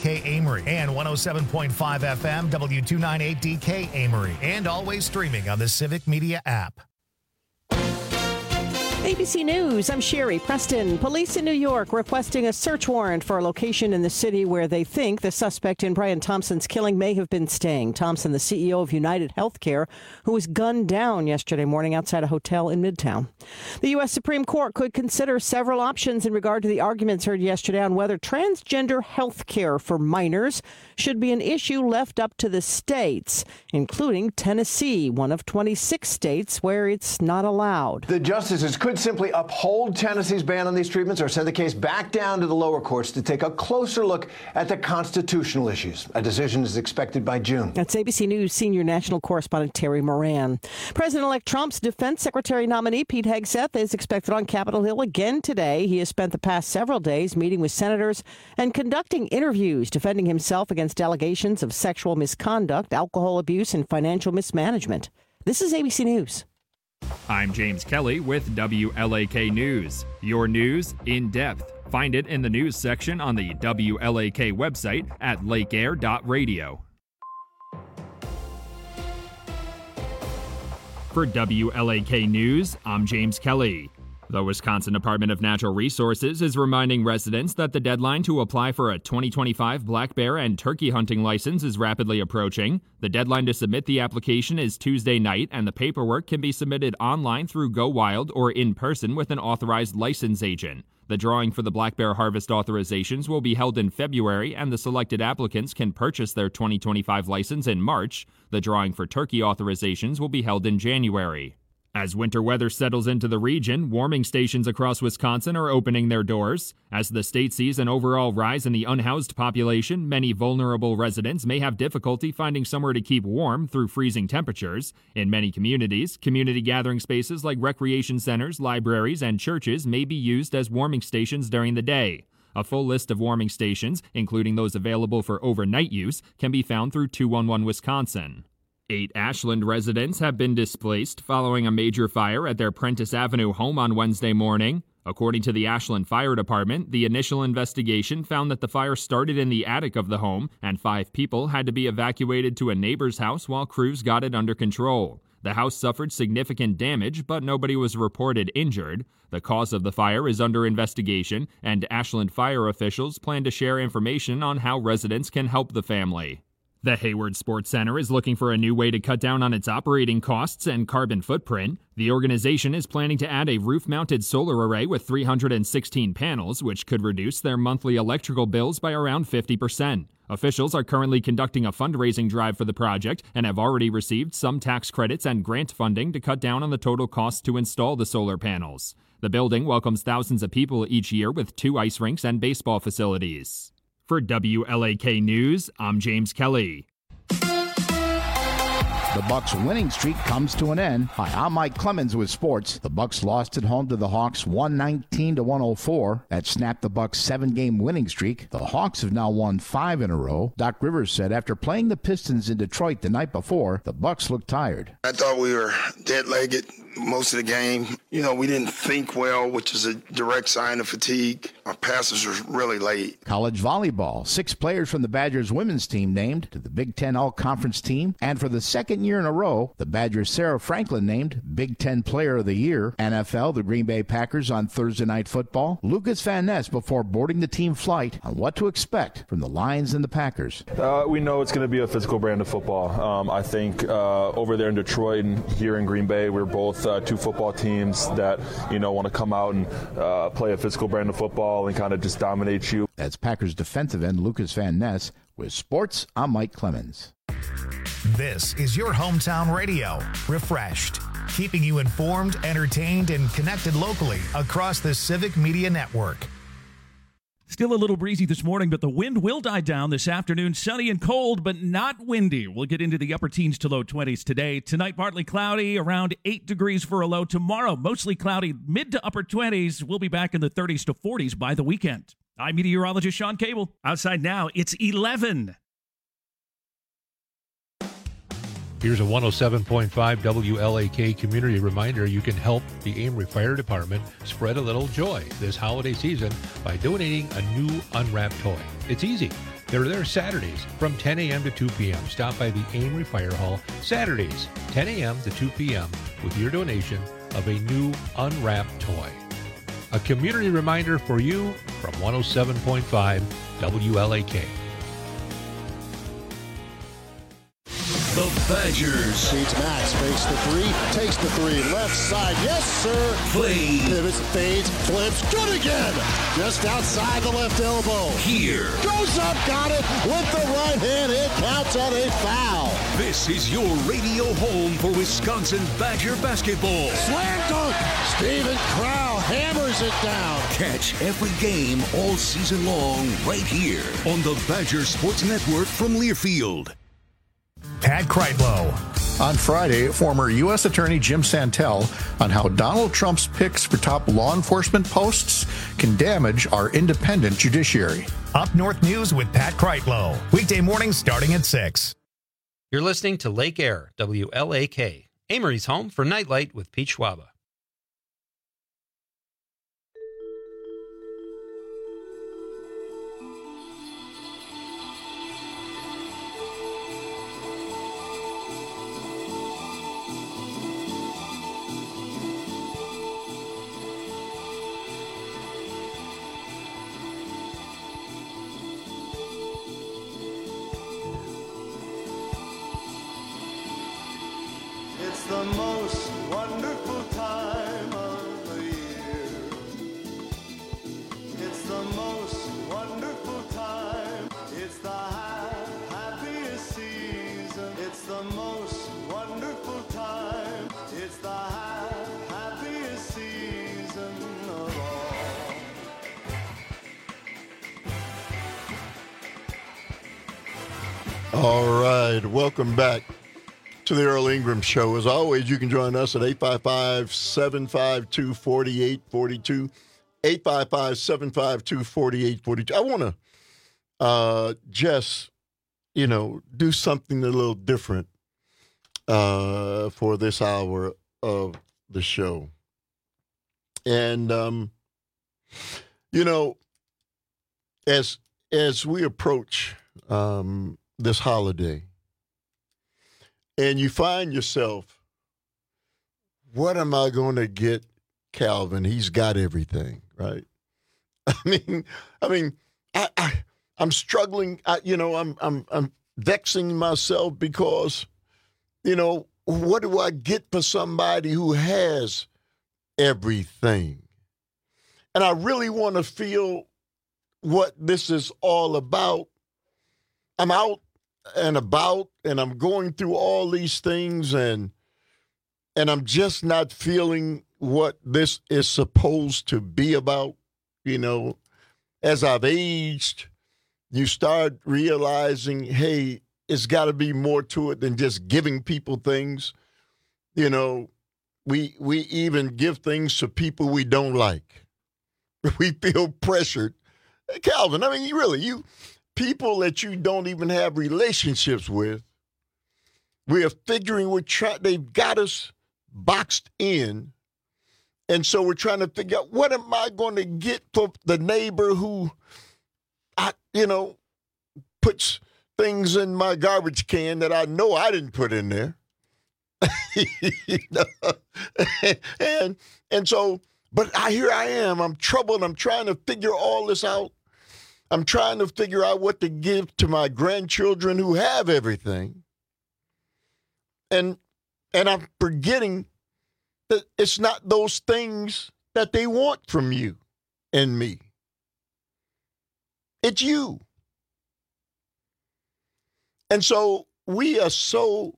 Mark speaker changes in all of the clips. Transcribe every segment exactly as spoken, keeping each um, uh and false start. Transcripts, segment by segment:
Speaker 1: K Amory, and one oh seven point five F M, W two ninety-eight D K Amory, and always streaming on the Civic Media app.
Speaker 2: A B C News, I'm Sherry Preston. Police in New York requesting a search warrant for a location in the city where they think the suspect in Brian Thompson's killing may have been staying. Thompson, the C E O of United Healthcare, who was gunned down yesterday morning outside a hotel in Midtown. The U S Supreme Court could consider several options in regard to the arguments heard yesterday on whether transgender health care for minors should be an issue left up to the states, including Tennessee, one of twenty-six states where it's not allowed.
Speaker 3: The justices could simply uphold Tennessee's ban on these treatments or send the case back down to the lower courts to take a closer look at the constitutional issues. A decision is expected by June.
Speaker 2: That's A B C News senior national correspondent Terry Moran. President-elect Trump's defense secretary nominee Pete Hegseth is expected on Capitol Hill again today. He has spent the past several days meeting with senators and conducting interviews, defending himself against allegations of sexual misconduct, alcohol abuse, and financial mismanagement. This is A B C News.
Speaker 4: I'm James Kelly with W L A K News. Your news in depth. Find it in the news section on the W L A K website at lake air dot radio. For W L A K News, I'm James Kelly. The Wisconsin Department of Natural Resources is reminding residents that the deadline to apply for a twenty twenty-five black bear and turkey hunting license is rapidly approaching. The deadline to submit the application is Tuesday night, and the paperwork can be submitted online through Go Wild or in person with an authorized license agent. The drawing for the black bear harvest authorizations will be held in February, and the selected applicants can purchase their twenty twenty-five license in March. The drawing for turkey authorizations will be held in January. As winter weather settles into the region, warming stations across Wisconsin are opening their doors. As the state sees an overall rise in the unhoused population, many vulnerable residents may have difficulty finding somewhere to keep warm through freezing temperatures. In many communities, community gathering spaces like recreation centers, libraries, and churches may be used as warming stations during the day. A full list of warming stations, including those available for overnight use, can be found through two one one Wisconsin. Eight Ashland residents have been displaced following a major fire at their Prentice Avenue home on Wednesday morning. According to the Ashland Fire Department, the initial investigation found that the fire started in the attic of the home, and five people had to be evacuated to a neighbor's house while crews got it under control. The house suffered significant damage, but nobody was reported injured. The cause of the fire is under investigation, and Ashland fire officials plan to share information on how residents can help the family. The Hayward Sports Center is looking for a new way to cut down on its operating costs and carbon footprint. The organization is planning to add a roof-mounted solar array with three hundred sixteen panels, which could reduce their monthly electrical bills by around fifty percent. Officials are currently conducting a fundraising drive for the project and have already received some tax credits and grant funding to cut down on the total cost to install the solar panels. The building welcomes thousands of people each year with two ice rinks and baseball facilities. For W L A K News, I'm James Kelly.
Speaker 5: The Bucks' winning streak comes to an end. Hi, I'm Mike Clemens with sports. The Bucks lost at home to the Hawks one nineteen to one oh four. That snapped the Bucks' seven-game winning streak. The Hawks have now won five in a row. Doc Rivers said after playing the Pistons in Detroit the night before, the Bucks looked tired.
Speaker 6: I thought we were dead-legged most of the game. You know, we didn't think well, which is a direct sign of fatigue. Our passes were really late.
Speaker 5: College volleyball. Six players from the Badgers women's team named to the Big Ten All-Conference team. And for the second year in a row, the Badgers' Sarah Franklin named Big Ten Player of the Year. N F L, the Green Bay Packers on Thursday Night Football. Lucas Van Ness before boarding the team flight on what to expect from the Lions and the Packers.
Speaker 7: Uh, we know it's going to be a physical brand of football. Um, I think uh, over there in Detroit and here in Green Bay, we're both uh, two football teams that, you know, want to come out and uh, play a physical brand of football and kind of just dominate you.
Speaker 5: That's Packers defensive end Lucas Van Ness. With sports, I'm Mike Clemens.
Speaker 1: This is your hometown radio, refreshed, keeping you informed, entertained, and connected locally across the Civic Media Network.
Speaker 8: Still a little breezy this morning, but the wind will die down this afternoon. Sunny and cold, but not windy. We'll get into the upper teens to low twenties today. Tonight, partly cloudy, around eight degrees for a low. Tomorrow, mostly cloudy, mid to upper twenties. We'll be back in the thirties to forties by the weekend. I'm meteorologist Sean Cable. Outside now, it's eleven.
Speaker 9: Here's a one oh seven point five W L A K community reminder. You can help the Amory Fire Department spread a little joy this holiday season by donating a new unwrapped toy. It's easy. They're there Saturdays from ten a.m. to two p.m. Stop by the Amory Fire Hall Saturdays, ten a.m. to two p.m. with your donation of a new unwrapped toy. A community reminder for you from one oh seven point five W L A K.
Speaker 10: The Badgers.
Speaker 11: Feeds Max, fakes the three, takes the three, left side, yes sir.
Speaker 10: Play.
Speaker 11: Pivots, fades, flips, good again. Just outside the left elbow.
Speaker 10: Here.
Speaker 11: Goes up, got it with the right hand. It counts on a foul.
Speaker 10: This is your radio home for Wisconsin Badger basketball.
Speaker 11: Slam dunk. Steven Crowl hammers it down.
Speaker 10: Catch every game all season long right here on the Badger Sports Network from Learfield.
Speaker 1: Pat Kreitlow.
Speaker 12: On Friday, former U S Attorney Jim Santel on how Donald Trump's picks for top law enforcement posts can damage our independent judiciary.
Speaker 1: Up North News with Pat Kreitlow. Weekday mornings starting at six.
Speaker 13: You're listening to Lake Air, W L A K, Amory's home for Nightlight with Pete Schwaba.
Speaker 14: It's the most wonderful time of the year. It's the most wonderful time. It's the happiest season. It's the most wonderful time. It's the happiest season of all.
Speaker 15: All right, welcome back to the Earl Ingram Show. As always, you can join us at eight five five, seven five two, four eight four two, eight five five, seven five two, four eight four two. I want to uh, just, you know, do something a little different uh, for this hour of the show. And, um, you know, as as we approach um, this holiday, and you find yourself, what am I going to get Calvin? He's got everything, right? I mean, I mean, I, I I'm struggling. I, you know, I'm I'm I'm vexing myself because, you know, what do I get for somebody who has everything? And I really want to feel what this is all about. I'm out and about, and I'm going through all these things, and and I'm just not feeling what this is supposed to be about. You know, as I've aged, you start realizing, hey, it's got to be more to it than just giving people things. You know, we we even give things to people we don't like. We feel pressured. Calvin, I mean, you really, you... people that you don't even have relationships with, we are figuring we're trying, they've got us boxed in. And so we're trying to figure out, what am I going to get for the neighbor who, I, you know, puts things in my garbage can that I know I didn't put in there. You know? and, and so, but I, here I am, I'm troubled. I'm trying to figure all this out. I'm trying to figure out what to give to my grandchildren who have everything. And and I'm forgetting that it's not those things that they want from you and me. It's you. And so we are so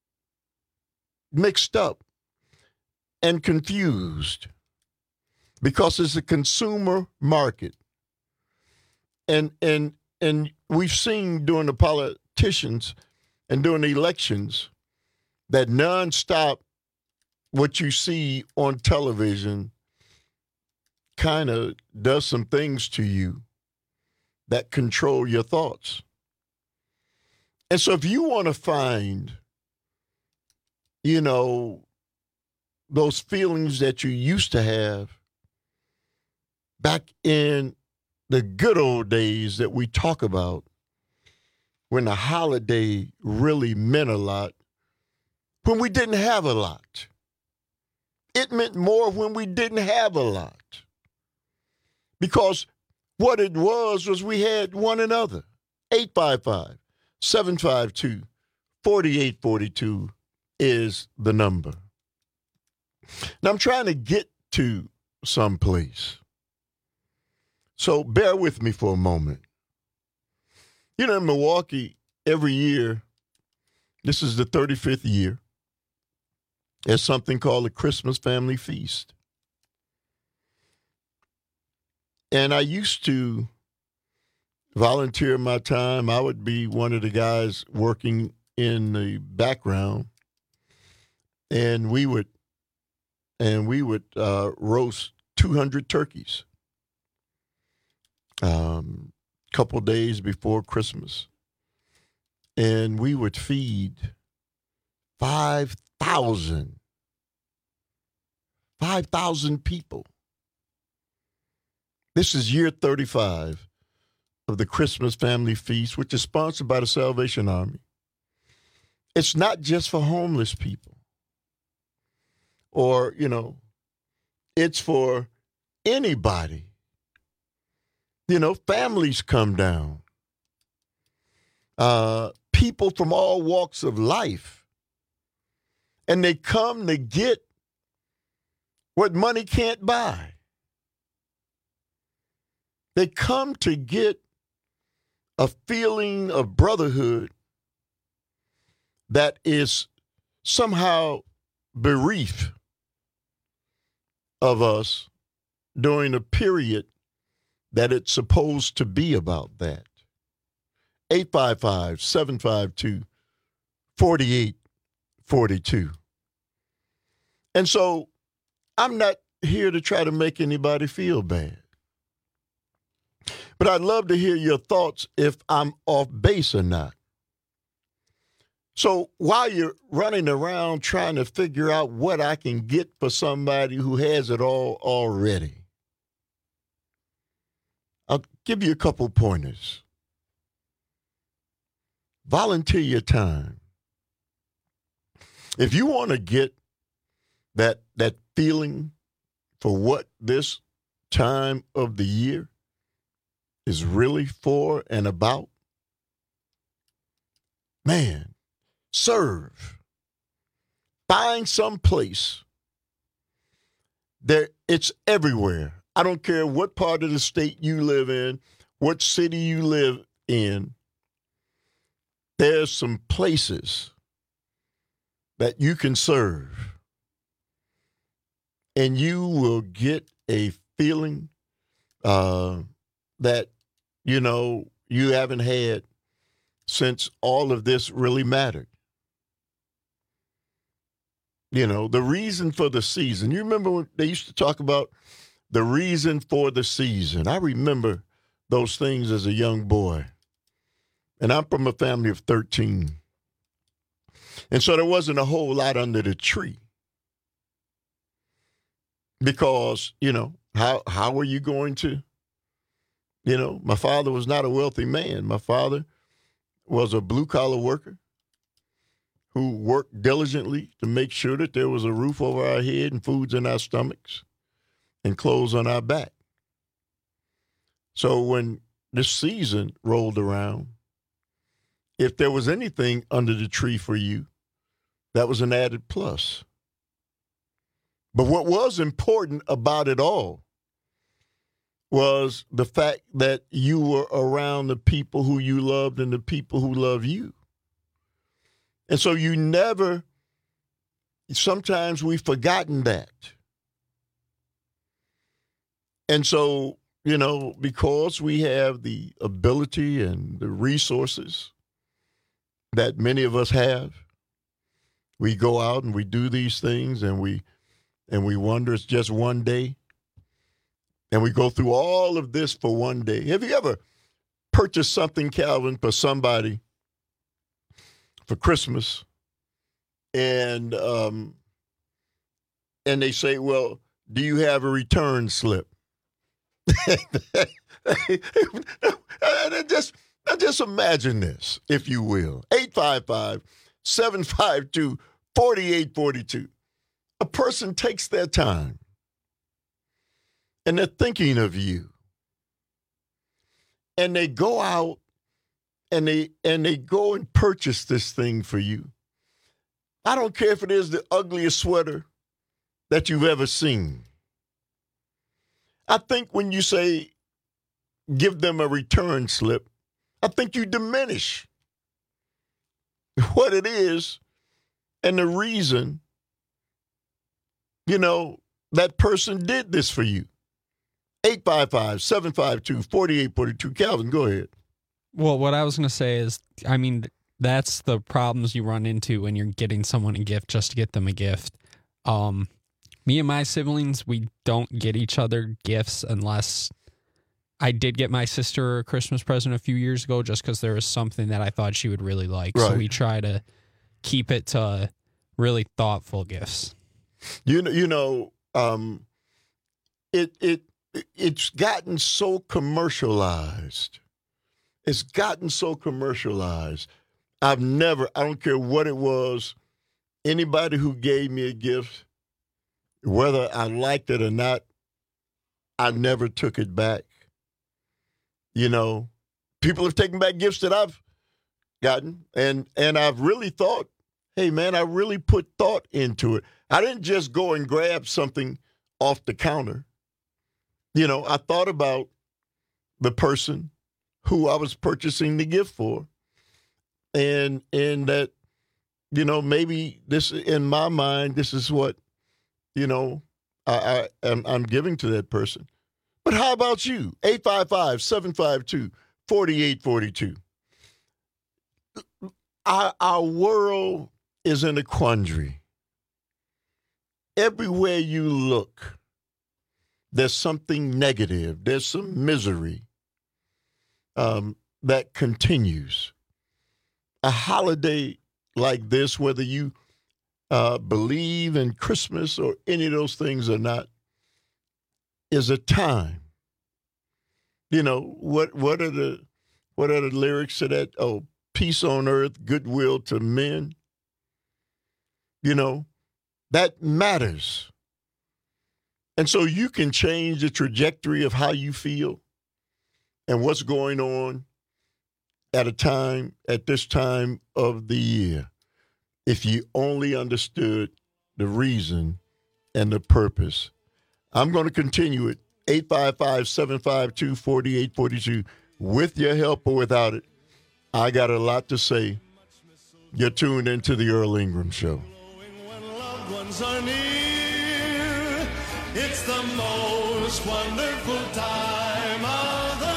Speaker 15: mixed up and confused because it's a consumer market. And and and we've seen during the politicians and during the elections that nonstop what you see on television kind of does some things to you that control your thoughts. And so if you want to find, you know, those feelings that you used to have back in the good old days that we talk about when the holiday really meant a lot, when we didn't have a lot. It meant more when we didn't have a lot. Because what it was was we had one another. eight five five, seven five two, four eight four two is the number. Now, I'm trying to get to someplace. So bear with me for a moment. You know, in Milwaukee, every year, this is the thirty-fifth year, there's something called the Christmas Family Feast. And I used to volunteer my time. I would be one of the guys working in the background, and we would and we would uh, roast two hundred turkeys a um, couple days before Christmas. And we would feed five thousand, five thousand people. This is year thirty-five of the Christmas Family Feast, which is sponsored by the Salvation Army. It's not just for homeless people. Or, you know, it's for anybody. You know, families come down. Uh, people from all walks of life. And they come to get what money can't buy. They come to get a feeling of brotherhood that is somehow bereaved of us during a period that it's supposed to be about that. eight five five, seven five two, four eight four two. And so I'm not here to try to make anybody feel bad. But I'd love to hear your thoughts if I'm off base or not. So while you're running around trying to figure out what I can get for somebody who has it all already, I'll give you a couple pointers. Volunteer your time. If you want to get that, that feeling for what this time of the year is really for and about, man, serve. Find some place. There, it's everywhere. I don't care what part of the state you live in, what city you live in. There's some places that you can serve. And you will get a feeling uh, that, you know, you haven't had since all of this really mattered. You know, the reason for the season. You remember when they used to talk about the reason for the season? I remember those things as a young boy. And I'm from a family of thirteen. And so there wasn't a whole lot under the tree. Because, you know, how how are you going to, you know, my father was not a wealthy man. My father was a blue-collar worker who worked diligently to make sure that there was a roof over our head and foods in our stomachs and clothes on our back. So when this season rolled around, if there was anything under the tree for you, that was an added plus. But what was important about it all was the fact that you were around the people who you loved and the people who love you. And so you never, sometimes we've forgotten that. And so, you know, because we have the ability and the resources that many of us have, we go out and we do these things and we and we wonder it's just one day. And we go through all of this for one day. Have you ever purchased something, Calvin, for somebody for Christmas? And um, and they say, well, do you have a return slip? it just Now just imagine this, if you will. eight five five, seven five two, four eight four two. A person takes their time and they're thinking of you. And they go out and they and they go and purchase this thing for you. I don't care if it is the ugliest sweater that you've ever seen. I think when you say give them a return slip, I think you diminish what it is and the reason, you know, that person did this for you. eight five five, seven five two, four eight four two. Calvin, go ahead.
Speaker 16: Well, what I was going to say is, I mean, that's the problems you run into when you're getting someone a gift just to get them a gift. Um, me and my siblings, we don't get each other gifts unless I did get my sister a Christmas present a few years ago just because there was something that I thought she would really like. Right. So we try to keep it to really thoughtful gifts.
Speaker 15: You know, you know, um, it it it's gotten so commercialized. It's gotten so commercialized. I've never, I don't care what it was, anybody who gave me a gift, whether I liked it or not, I never took it back. You know, people have taken back gifts that I've gotten, and and I've really thought, hey, man, I really put thought into it. I didn't just go and grab something off the counter. You know, I thought about the person who I was purchasing the gift for, and and that, you know, maybe this, in my mind, this is what, you know, I, I am I'm giving to that person. But how about you? eight five five, seven five two, four eight four two. Our, our world is in a quandary. Everywhere you look, there's something negative. There's some misery um, that continues. A holiday like this, whether you uh, believe in Christmas or any of those things or not, is a time. You know, what what are the what are the lyrics to that? Oh, peace on earth, goodwill to men. You know, that matters. And so you can change the trajectory of how you feel and what's going on at a time, at this time of the year, if you only understood the reason and the purpose. I'm going to continue it. eight five five, seven five two, four eight four two. With your help or without it, I got a lot to say. You're tuned into the Earl Ingram Show.
Speaker 14: When loved ones are near, it's the most wonderful time of the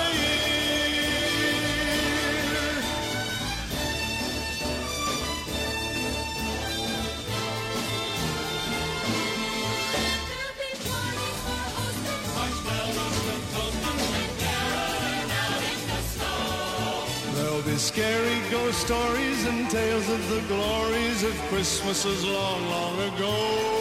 Speaker 14: scary ghost stories and tales of the glories of Christmases long, long ago.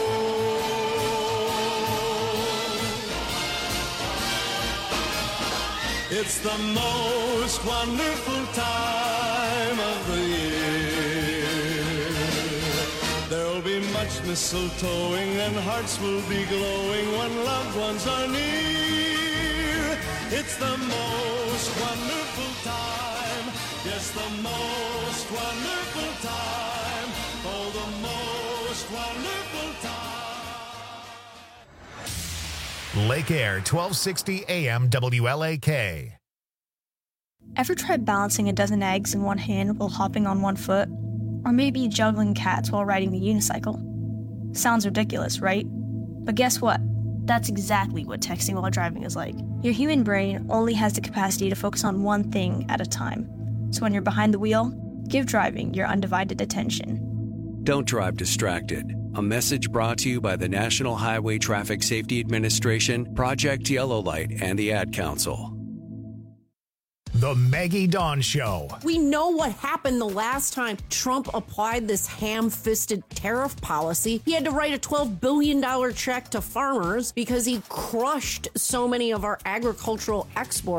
Speaker 14: It's the most wonderful time of the year. There'll be much mistletoeing and hearts will be glowing when loved ones are near. It's the most wonderful time. Yes, the most wonderful time. Oh, the most wonderful
Speaker 1: time. Lake Air, twelve sixty A M W L A K.
Speaker 17: Ever tried balancing a dozen eggs in one hand while hopping on one foot? Or maybe juggling cats while riding the unicycle? Sounds ridiculous, right? But guess what? That's exactly what texting while driving is like. Your human brain only has the capacity to focus on one thing at a time. So when you're behind the wheel, give driving your undivided attention.
Speaker 18: Don't drive distracted. A message brought to you by the National Highway Traffic Safety Administration, Project Yellow Light, and the Ad Council.
Speaker 1: The Maggie Dawn Show.
Speaker 19: We know what happened the last time Trump applied this ham-fisted tariff policy. He had to write a twelve billion dollars check to farmers because he crushed so many of our agricultural exports.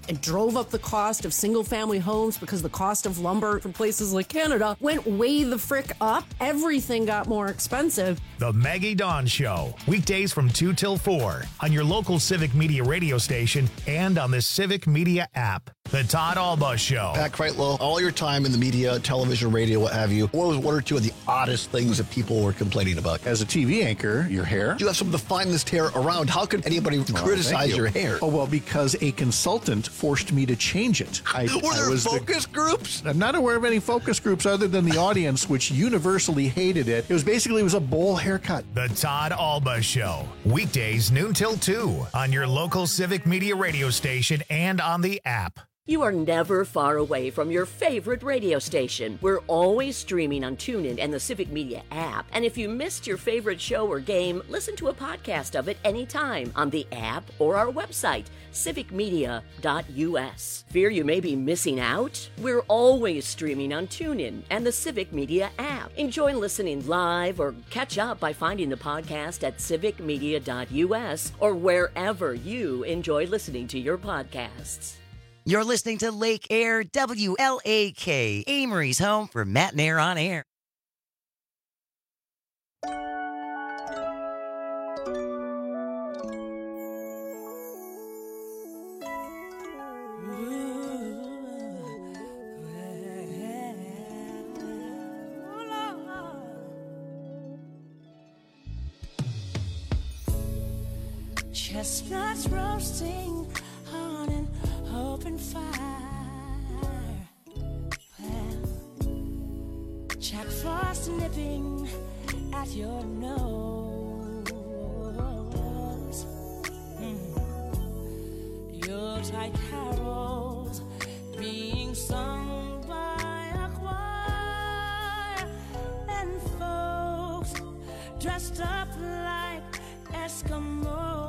Speaker 19: and drove up the cost of single-family homes because the cost of lumber from places like Canada went way the frick up. Everything got more expensive.
Speaker 1: The Maggie Dawn Show, weekdays from two till four on your local Civic Media radio station and on the Civic Media app. The Todd Alba Show.
Speaker 11: Pat Kreitlow, all your time in the media, television, radio, what have you, what was one or two of the oddest things that people were complaining about?
Speaker 12: As a T V anchor, your hair.
Speaker 11: You have some of the finest hair around. How could anybody
Speaker 12: Oh,
Speaker 11: criticize
Speaker 12: you.
Speaker 11: your hair?
Speaker 12: Oh, well, because a consultant forced me to change it. I,
Speaker 11: Were
Speaker 12: I
Speaker 11: there
Speaker 12: was
Speaker 11: focus
Speaker 12: the,
Speaker 11: groups?
Speaker 12: I'm not aware of any focus groups other than the audience, which universally hated it. It was basically, it was a bowl haircut.
Speaker 1: The Todd Alba Show, weekdays noon till two on your local Civic Media radio station and on the app.
Speaker 20: You are never far away from your favorite radio station. We're always streaming on TuneIn and the Civic Media app. And if you missed your favorite show or game, listen to a podcast of it anytime on the app or our website, civic media dot u s. Fear you may be missing out? We're always streaming on TuneIn and the Civic Media app. Enjoy listening live or catch up by finding the podcast at civic media dot u s or wherever you enjoy listening to your podcasts.
Speaker 21: You're listening to Lake Air W L A K, Amory's home for Matt and Air on Air.
Speaker 22: Chestnuts roasting on an open fire. Well, Jack Frost nipping at your nose. Mm. Yuletide carols being sung by a choir, and folks dressed up like Eskimos.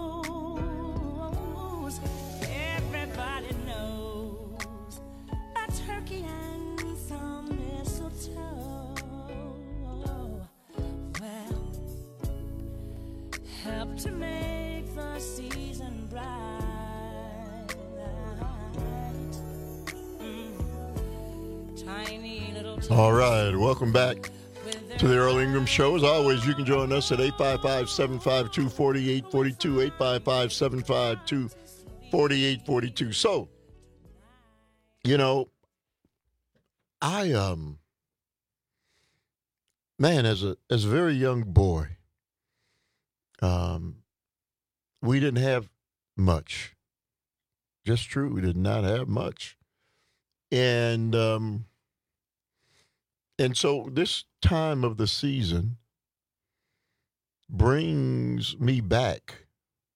Speaker 22: Everybody knows a turkey and some mistletoe, well, help to make the season bright. Mm. Tiny little
Speaker 15: All right, welcome back to the Earl Ingram Show. As always, you can join us at eight five five, seven five two, four eight four two, eight five five, seven five two, four eight four two. So, you know, I, um, man, as a, as a very young boy, um, we didn't have much. Just true, we did not have much. And, um, and so this time of the season brings me back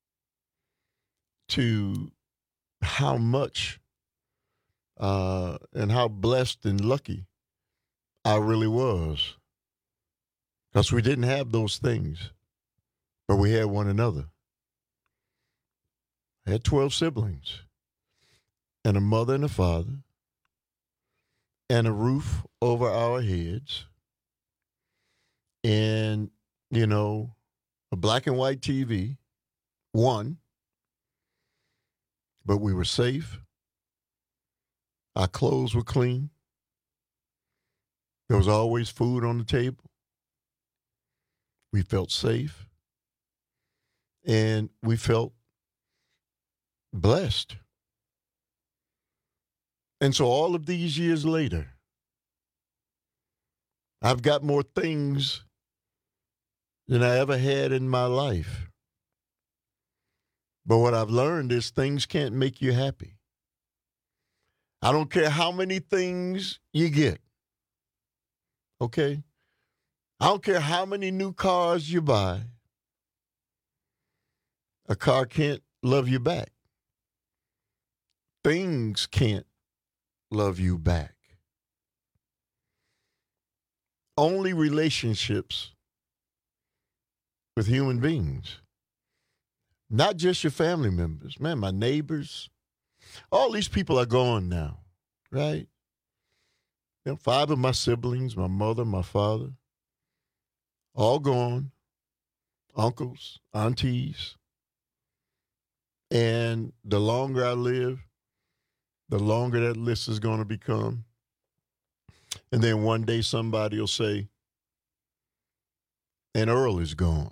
Speaker 15: to how much uh, and how blessed and lucky I really was. Because we didn't have those things, but we had one another. I had twelve siblings and a mother and a father and a roof over our heads and, you know, a black and white T V, one. But we were safe. Our clothes were clean. There was always food on the table. We felt safe. And we felt blessed. And so all of these years later, I've got more things than I ever had in my life. But what I've learned is things can't make you happy. I don't care how many things you get. Okay? I don't care how many new cars you buy. A car can't love you back. Things can't love you back. Only relationships with human beings. Not just your family members. Man, my neighbors. All these people are gone now, right? You know, five of my siblings, my mother, my father, all gone. Uncles, aunties. And the longer I live, the longer that list is going to become. And then one day somebody will say, and Earl is gone.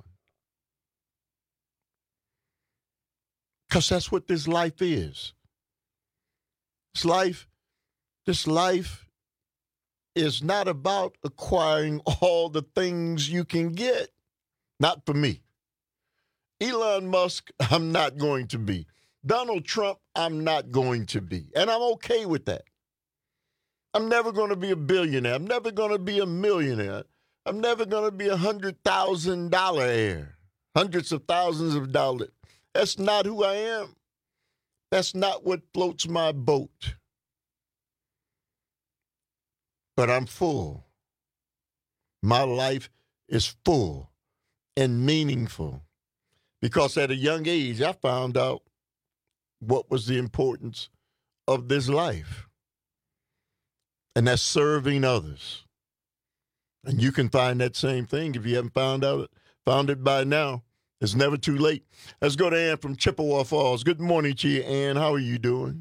Speaker 15: Because that's what this life is. This life, this life is not about acquiring all the things you can get. Not for me. Elon Musk, I'm not going to be. Donald Trump, I'm not going to be. And I'm okay with that. I'm never going to be a billionaire. I'm never going to be a millionaire. I'm never going to be a one hundred thousand dollars heir. Hundreds of thousands of dollars. That's not who I am. That's not what floats my boat. But I'm full. My life is full and meaningful. Because at a young age, I found out what was the importance of this life. And that's serving others. And you can find that same thing if you haven't found out it, found it by now. It's never too late. Let's go to Ann from Chippewa Falls. Good morning to you, Ann. How are you doing?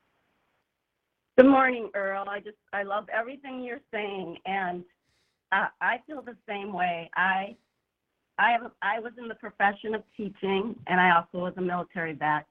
Speaker 2: Good morning, Earl. I just I love everything you're saying, and uh, I feel the same way. I I have I was in the profession of teaching, and I also was a military vet.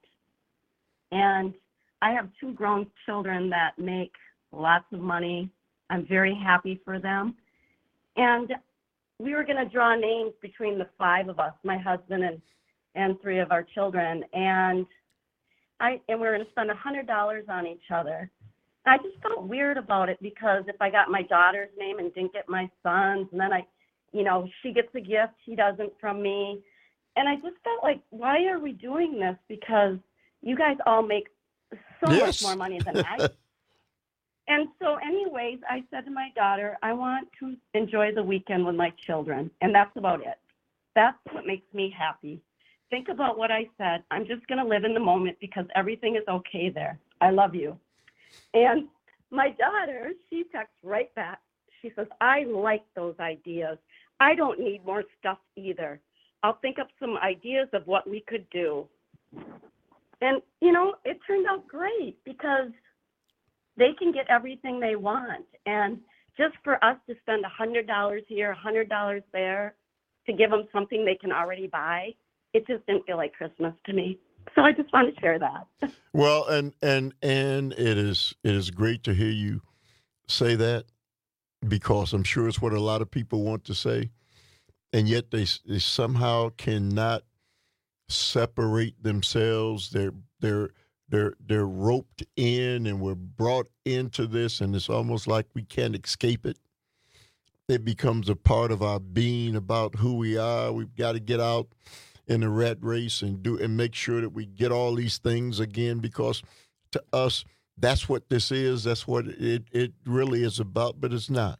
Speaker 2: And I have two grown children that make lots of money. I'm very happy for them. And we were going to draw names between the five of us, my husband and, and three of our children. And I and we were going to spend one hundred dollars on each other. I just felt weird about it because if I got my daughter's name and didn't get my son's, and then I, you know, she gets a gift, he doesn't from me. And I just felt like, why are we doing this? Because you guys all make so
Speaker 15: yes.
Speaker 2: much more money than I. And so anyways, I said to my daughter, I want to enjoy the weekend with my children. And that's about it. That's what makes me happy. Think about what I said. I'm just going to live in the moment because everything is okay there. I love you. And my daughter, she texts right back. She says, I like those ideas. I don't need more stuff either. I'll think up some ideas of what we could do. And, you know, it turned out great because they can get everything they want. And just for us to spend one hundred dollars here, one hundred dollars there to give them something they can already buy, it just didn't feel like Christmas to me. So I just want to share that.
Speaker 15: Well, and and and it is it is great to hear you say that because I'm sure it's what a lot of people want to say, and yet they they somehow cannot separate themselves. They're they're they're they're roped in, and we're brought into this, and it's almost like we can't escape it. It becomes a part of our being, about who we are. We've got to get out in the rat race and do and make sure that we get all these things again, because to us, that's what this is. That's what it, it really is about, but it's not.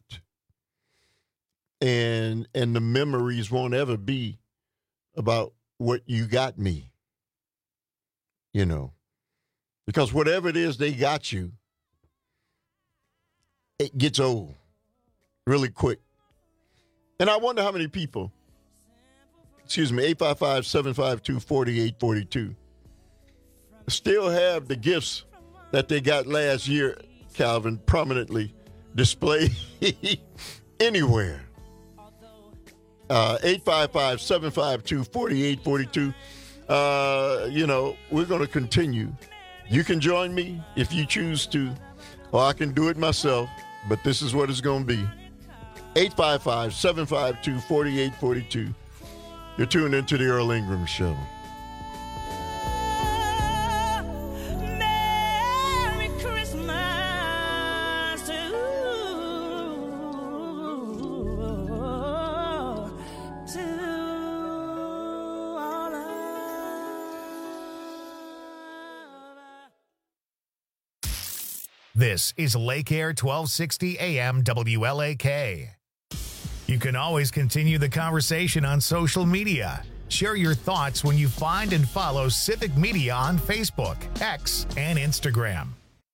Speaker 15: And and the memories won't ever be about what you got me, you know, because whatever it is they got you, it gets old really quick. And I wonder how many people, excuse me, eight five five, seven five two, four eight four two, still have the gifts that they got last year, Calvin, prominently displayed anywhere. Uh, eight five five, seven five two, four eight four two. Uh, you know, we're going to continue. You can join me if you choose to, or I can do it myself, but this is what it's going to be. eight five five, seven five two, four eight four two. You're tuned into the Earl Ingram Show.
Speaker 22: Merry Christmas to, to all
Speaker 1: This is Lake Air twelve sixty A M W L A K. You can always continue the conversation on social media. Share your thoughts when you find and follow Civic Media on Facebook, X, and Instagram.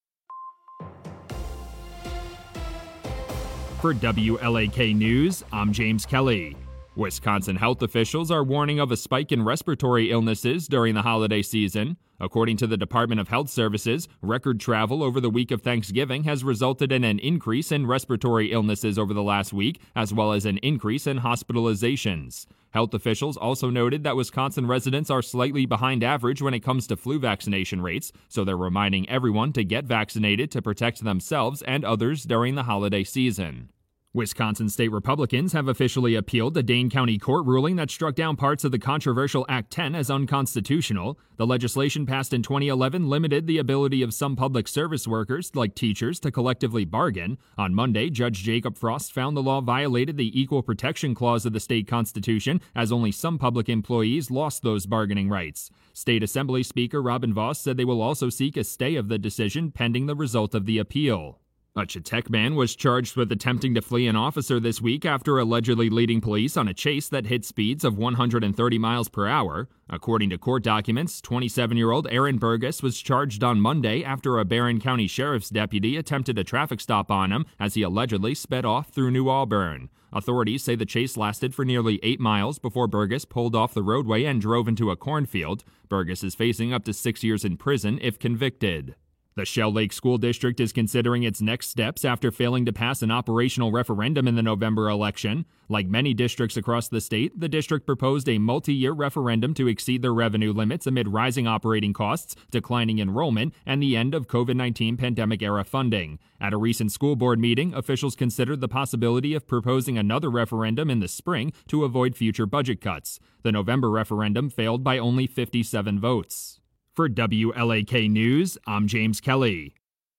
Speaker 4: For W L A K News, I'm James Kelly. Wisconsin health officials are warning of a spike in respiratory illnesses during the holiday season. According to the Department of Health Services, record travel over the week of Thanksgiving has resulted in an increase in respiratory illnesses over the last week, as well as an increase in hospitalizations. Health officials also noted that Wisconsin residents are slightly behind average when it comes to flu vaccination rates, so they're reminding everyone to get vaccinated to protect themselves and others during the holiday season. Wisconsin state Republicans have officially appealed the Dane County Court ruling that struck down parts of the controversial Act ten as unconstitutional. The legislation passed in twenty eleven limited the ability of some public service workers, like teachers, to collectively bargain. On Monday, Judge Jacob Frost found the law violated the Equal Protection Clause of the state constitution, as only some public employees lost those bargaining rights. State Assembly Speaker Robin Vos said they will also seek a stay of the decision pending the result of the appeal. A Chetek man was charged with attempting to flee an officer this week after allegedly leading police on a chase that hit speeds of one hundred thirty miles per hour. According to court documents, twenty-seven-year-old Aaron Burgess was charged on Monday after a Barron County Sheriff's deputy attempted a traffic stop on him as he allegedly sped off through New Auburn. Authorities say the chase lasted for nearly eight miles before Burgess pulled off the roadway and drove into a cornfield. Burgess is facing up to six years in prison if convicted. The Shell Lake School District is considering its next steps after failing to pass an operational referendum in the November election. Like many districts across the state, the district proposed a multi-year referendum to exceed their revenue limits amid rising operating costs, declining enrollment, and the end of COVID nineteen pandemic-era funding. At a recent school board meeting, officials considered the possibility of proposing another referendum in the spring to avoid future budget cuts. The November referendum failed by only fifty-seven votes. For W L A K News, I'm James Kelly.